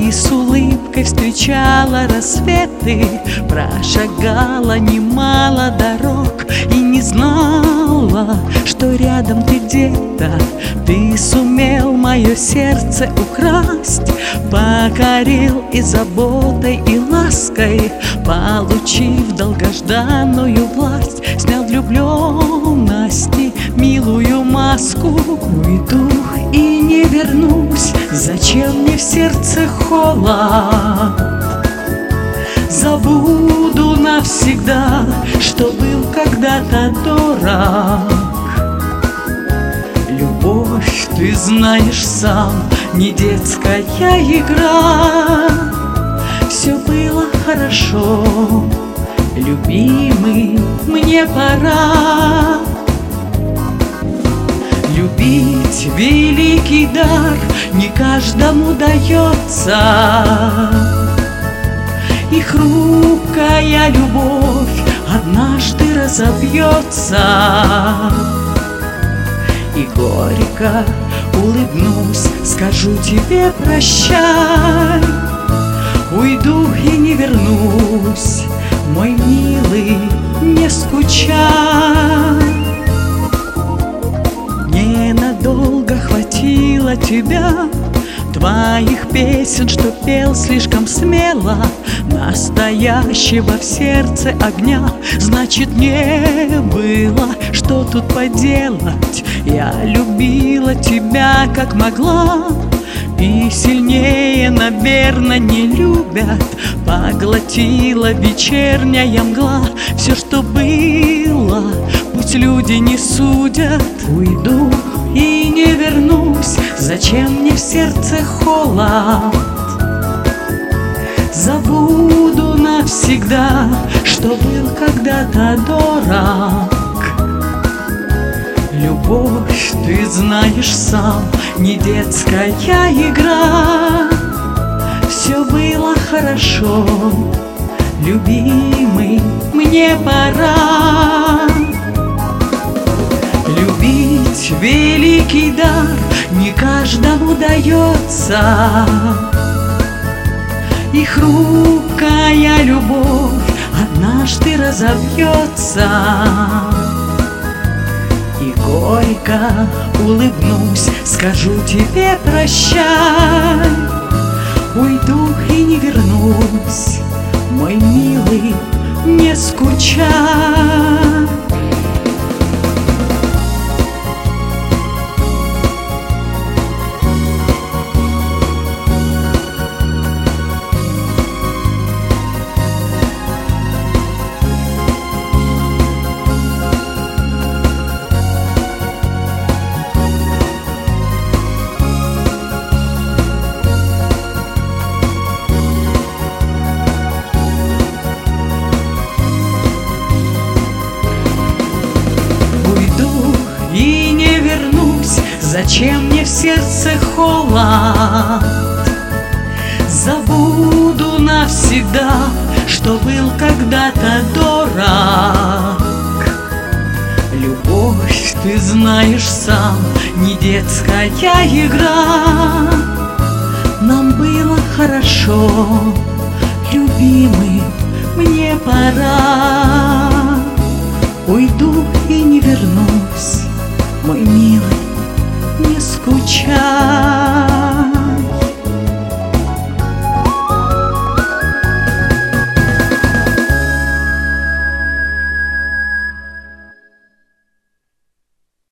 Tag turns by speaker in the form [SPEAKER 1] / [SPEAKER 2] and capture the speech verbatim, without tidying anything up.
[SPEAKER 1] Ты с улыбкой встречала рассветы, прошагала немало дорог и не знала, что рядом ты где-то. Ты сумел мое сердце украсть, покорил и заботой, и лаской, получив долгожданную власть, снял влюбленности милую маску. Уйду и не вернусь, зачем мне в сердце холод? Забуду навсегда, что был когда-то дорог. Любовь, ты знаешь сам, не детская игра. Все было хорошо, любимый, мне пора. Любить великий дар не каждому дается, и хрупкая любовь однажды разобьется. И горько улыбнусь, скажу тебе прощай. Уйду и не вернусь, мой милый, не скучай. Ненадолго хватило тебя, твоих песен, что пел слишком смело, настоящего в сердце огня. Значит, не было, что тут поделать. Я любила тебя как могла, и сильнее, наверное, не любят. Поглотила вечерняя мгла все, что было, пусть люди не судят. Уйду и не вернусь, зачем мне в сердце холод? Забуду навсегда, что был когда-то дорог. Любовь, ты знаешь сам, не детская игра. Все было хорошо, любимый, мне пора. Любить великий дар не каждому дается, и хрупкая любовь однажды разобьется. И горько улыбнусь, скажу тебе прощай. Уйду и не вернусь, мой милый, не скучай. И не вернусь, зачем мне в сердце холод? Забуду навсегда, что был когда-то дорог. Любовь, ты знаешь сам, не детская игра. Нам было хорошо, любимый, мне пора. Уйду и не вернусь,